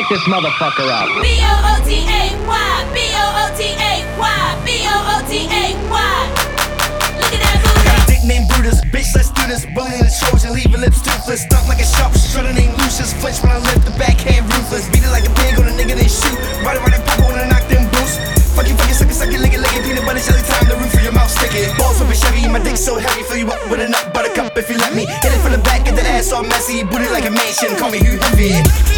Crank this motherfucker up. B-O-O-T-A-Y, B-O-O-T-A-Y, B-O-O-T-A-Y. Look at that booty. Got a dick named Brutus, bitch, let's do this. Bullying the Trojan, leave her lips toothless. Stuck like a sharp strutter named Lucius. Flinch when I lift the backhand ruthless. Beat it like a pig on a nigga, they shoot. Ride it, pop when I knock them boots. Fuck you, suck it, lick it, peanut butter jelly time, the roof of your mouth sticky. Balls with a Chevy, my dick so heavy, fill you up with a nut buttercup if you let me. Hit it from the back, get that ass all messy, booty like a mansion, call me Hugh Heavy.